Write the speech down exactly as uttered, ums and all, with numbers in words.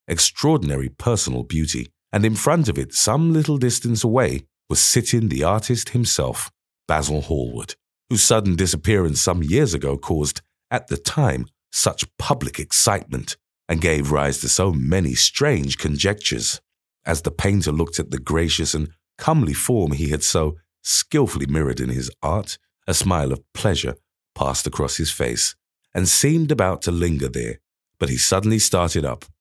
extraordinary personal beauty, and in front of it, some little distance away, was sitting the artist himself, Basil Hallward, whose sudden disappearance some years ago caused, at the time, such public excitement and gave rise to so many strange conjectures. As the painter looked at the gracious and comely form he had so skillfully mirrored in his art, a smile of pleasure passed across his face and seemed about to linger there, but he suddenly started up